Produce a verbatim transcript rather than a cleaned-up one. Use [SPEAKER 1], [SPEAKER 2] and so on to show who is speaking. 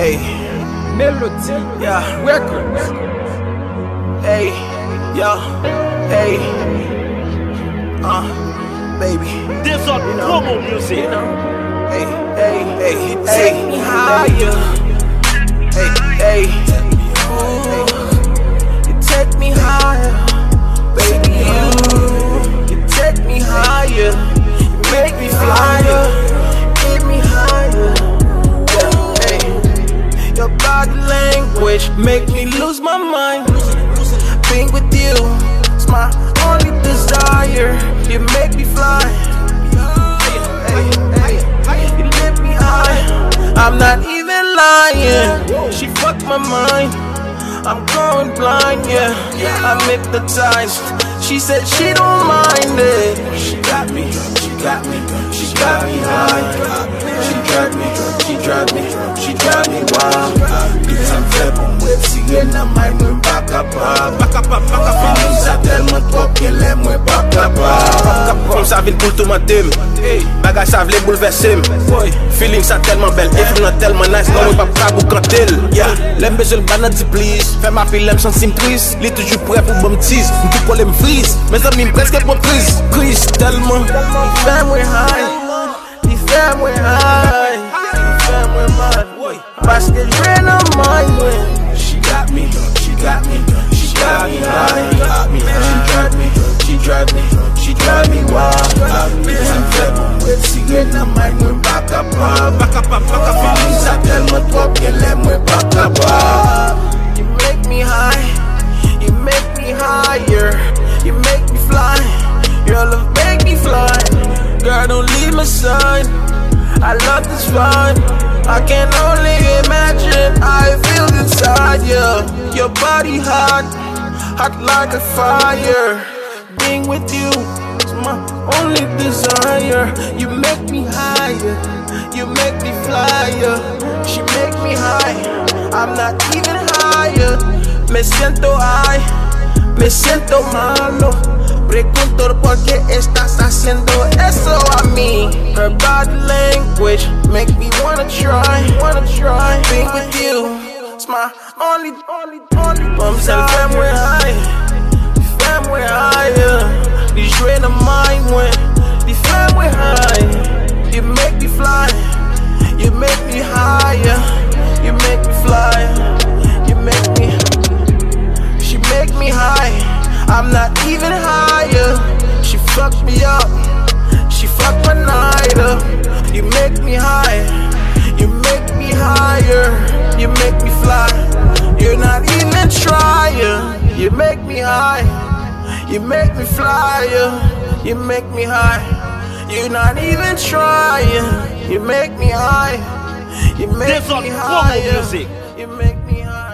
[SPEAKER 1] Hey,
[SPEAKER 2] Melody,
[SPEAKER 1] yeah,
[SPEAKER 2] Records.
[SPEAKER 1] hey, yo, hey, uh, baby,
[SPEAKER 3] This on
[SPEAKER 1] you know,
[SPEAKER 3] promo music.
[SPEAKER 1] you know, hey, hey, hey,
[SPEAKER 2] You
[SPEAKER 1] hey,
[SPEAKER 2] take me higher.
[SPEAKER 1] hey, hey, hey,
[SPEAKER 2] You take me higher,
[SPEAKER 1] baby, you, you take me higher, you make me flyer,
[SPEAKER 2] get me higher.
[SPEAKER 1] yeah, hey, your body language make me lose my mind. Being with you is my only desire. You make me fly. Hey, hey, hey, you lift me high. I'm not even lying. She fucked my mind. I'm going blind, yeah. I'm hypnotized. She said she don't mind it. She got me, she got me, she got me high. She drive me, she drive me, she drive me wild. It's unfair. Sigue na mai mwen baka pa Baka pa, baka pa Feelings a telman trop ke le mwen baka pa Kom sa vin pou l'tomatem Bagay sa vle bouleverse m Feelings a telman bel Efrim nan telman nice Nan mwen pa prag ou kantel Lem bezel banan di please Fè ma pi lem san simpris Li toujou pre pou bom tease Mtou kole m freeze Men zan mi m preske po prise Prise telman Li fè mwen high Li fè mwen high Li fè mwen man Paske jwe nan mind when She got me, she got me, she got me high, got me high. She drive me, she drive me, she drive me wild. It's unfair, with cigarette na mind mwen baka pa, baka pa, baka pa. Feelings a telman trop ke le mwen baka pa. You make me high, you make me higher, you make me fly. Your love make me fly. Girl, don't leave my side. I love this vibe. I can only imagine how it feels inside you. Your body hot, hot like a fire. Being with you is my only desire. You make me higher, you make me flyer. She make me high, I'm not even higher. Me siento high, me siento malo. Pregunto por qué estás haciendo eso a mí. Her body language make me wanna try, wanna try. Being with you, it's my only, only, only. Comme ça, fais-moi high, fais-moi higher. Dis jouer dans mind when, dis fais-moi high. You make me fly, you make me higher, you make me fly, you make me. She make me high. I'm not even higher. She fucked me up. She fucked my night up. You make me high. You make me higher. You make me fly. You're not even trying. You make me high. You make me flyer. You make me high. You're not even trying. You make me high. You make me higher. You make me high.